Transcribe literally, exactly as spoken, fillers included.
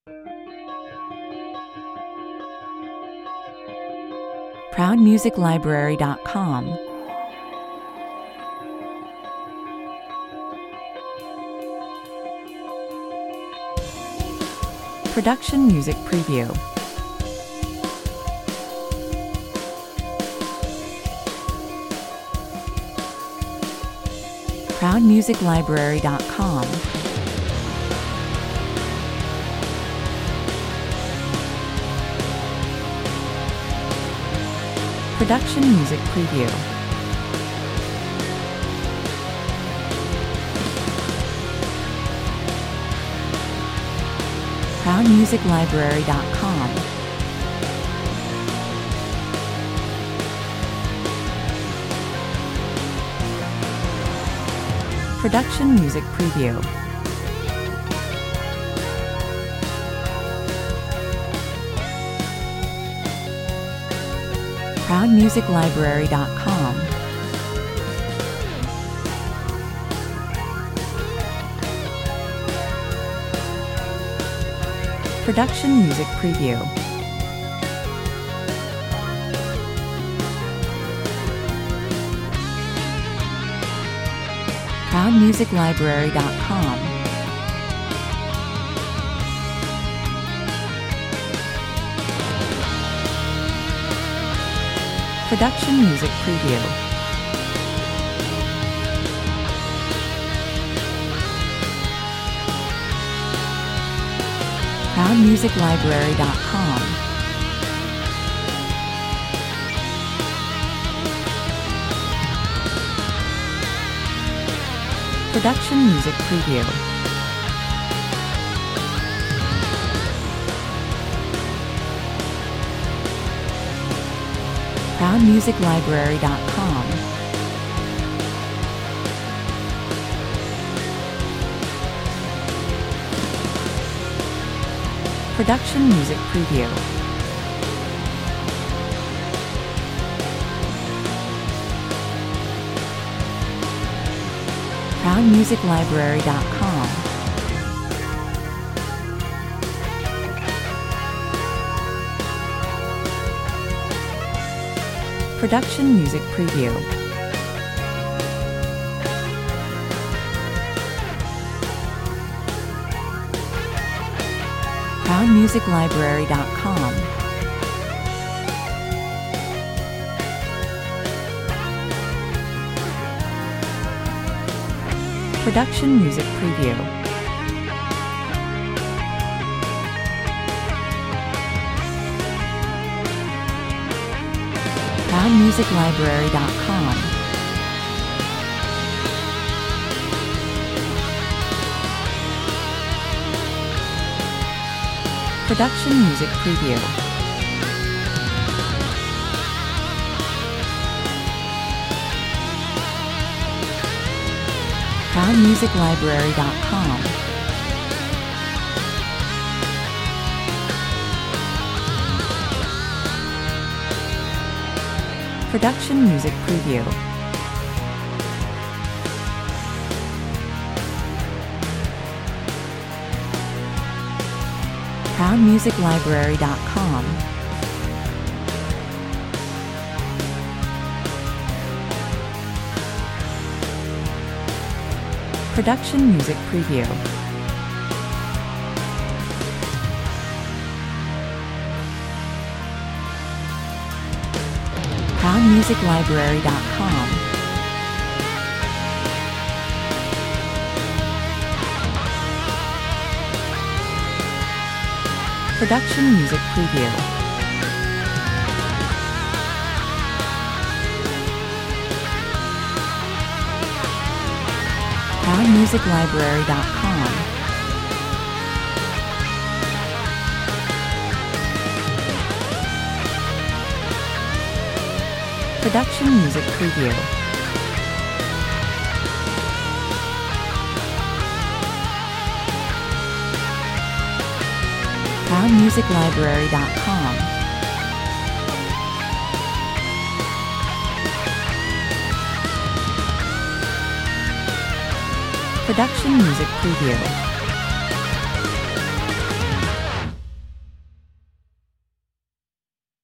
proud music library dot com. Production Music Preview. proud music library dot com. Production Music Preview. proud music library dot com. Production Music Preview. proud music library dot com. Production Music Preview. proud music library dot com. Production Music Preview. proud music library dot com. Production Music Preview. proud music library dot com. Production Music Preview. proud music library dot com. Production Music Preview. proud music library dot com. Production Music Preview. proud music library dot com. Production Music Preview. proud music library dot com. Production Music Preview. proud music library dot com. Production Music Preview. proud music library dot com. Production Music Preview. proud music library dot com. Production Music Preview. proud music library dot com. Production Music Preview.